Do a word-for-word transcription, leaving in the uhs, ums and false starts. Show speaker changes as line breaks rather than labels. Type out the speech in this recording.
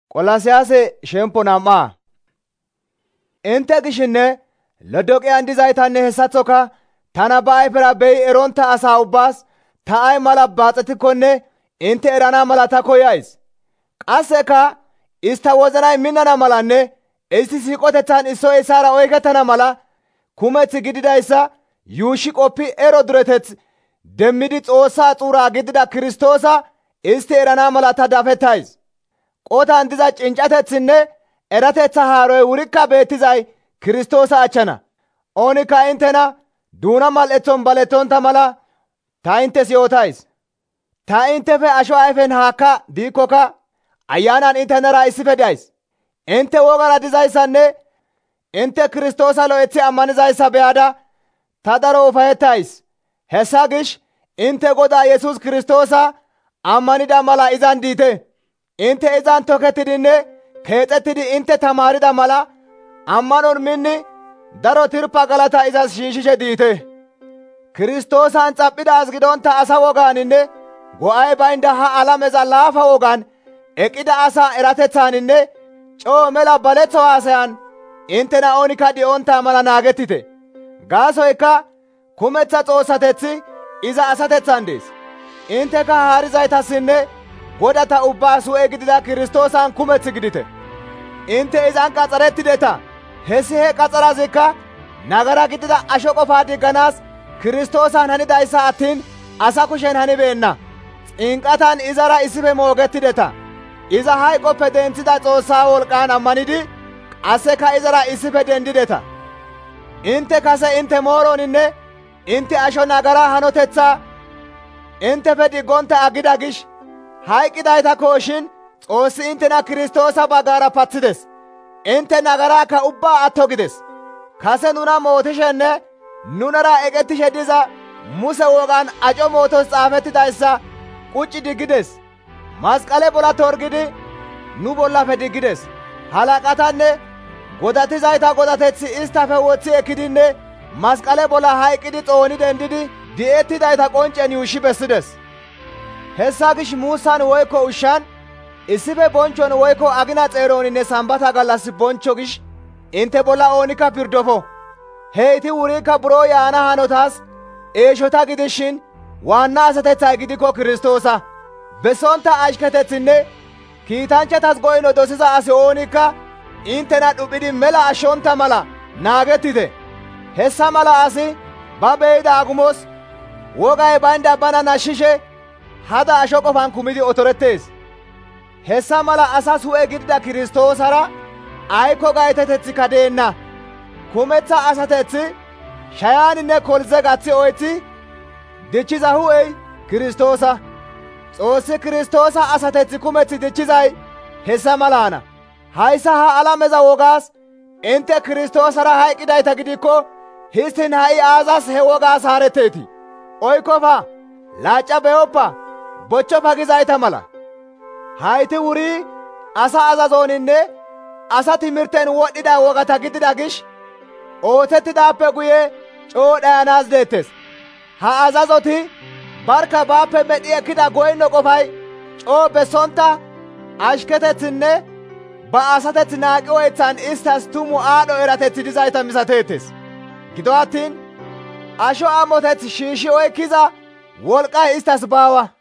Qolaasiyaase shempo nam7a. Intte gishinne Lodoqiyan dizaytanne hessaththoka tana ba ayfera beyi erontta asaa ubbaas ta ay mala baaxetikkonne intte erana mala ta koyays. Qasseka istta wozinay minnana malanne istti siiqoteththan issoy issaara oykettana mala kumeth gididayssa yuushshi qoppi ero dureteth demmidi Xoossaa xuura gidida Kirstoosa istti erana mala ta dafettays. Qotan diza cinccateththinne erateththa haaroy wurikka beettizay Kirstoosa achchana. Oonikka inttena duuna mal7eththon balettonta mala ta inttes yootays. Ta inttefe asho ayfen haakka diikkoka ayanan inttenara issife days. Intte wogara dizayssanne intte Kirstoosa lo7eththi ammanizayssa beyada ta daro ufayettays. Hessa gish intte Godaa Yesus Kirstoosa ammanida mala izan diite. Intte izan tokettidinne keexettidi intte tamaarida mala ammanon minni daro tirpa galata izas shiishshishe diite. Kirstoosan xaphphida as gidonta asa wogaaninne go7ay baynda ha alameza laafa wogan eqqida asa eratethaaninne coo mela baletho haasayan inttena oonikka di7onta mala naagettite. Gaasoykka kumeththa Xoossateththi iza asateththan dees. Intteka haarizaytassinne godata ubbaas hu7e gidida Kirstoosan kumeth gidite. Intte izan qaxxarettideta. Hessi he qaxxarazikka nagara gidida asho qofaa digganaas Kirstoosan hanidayssa attiin asa kushen hanibeenna. Xinqatan izara issife moogettideta. Iza hayqoppe denththida Xoossaa wolqqan ammanidi qasseka izara issife dendideta. Intte kase intte mooroninne intte asho nagara hanoteththaa inttefe diggonta aggida gish hayqqidaytakko shin Xoossi inttena Kirstoosa baggara pathides. Intte nagaraakka ubbaa atto gides. Kase nuna mootishenne nunara eqettishe diza Muse wogan aco mootos xaafettidayssa qucci diggides. Masqale bolla torgidi nu bollafe diggides. Halaqatanne godatizayta godateththi istafe woththi ekkidinne masqale bolla hayqqidi xooni dendidi di7ettidayta qonccen yuushshi bessides. Hessa gish muussan woykko ushshan issife bonchchon woykko agina xeeroninne sambata gallas bonchcho gish intte bolla oonikka pirdofo. Heyti wurikka buro yaana hanotaas eeshota gidishin waanna asateththay gidikko Kirstoosa. Bessonta ashketethinne kiitanchchatas goyno dosiza asi oonikka inttena dhuphidi mela ashshonta mala naagettite. Hessa mala asi ba beyida agumos wogay baynda bana nashshishe hada asho qofan kumidi otorettees. Hessa mala asas hu7e gidida Kirstoosara aykko gayteteththika deenna. Kumeththa asateththi shayaninne kolze gaththi oyththi dichchiza hu7ey Kirstoosa. Xoossi Kirstoosa asateththi kumeththi dichchizay hessa malana. Hayssa ha alameza wogaas intte Kirstoosara hayqqidayta gidikko histtiin ha7i aazas he wogaas haaretteetii? Oykkofa, laacca beyoppa, bochchofa gizayta mala. Hayti wuri asa azazoninne asa timirten wodhdhida wogata gidida gish oothettidaappe guye coo dhayanaas deettes. Ha azazoti barka baappe medhi ekkida goyno qofay coo bessonta ashketethinne ba asateth naaqi oythan istas tumu aadho erateththi dizayta misateettes. Gido attiin asho amoteth shiishshi oykkiza wolqqay istas baawa.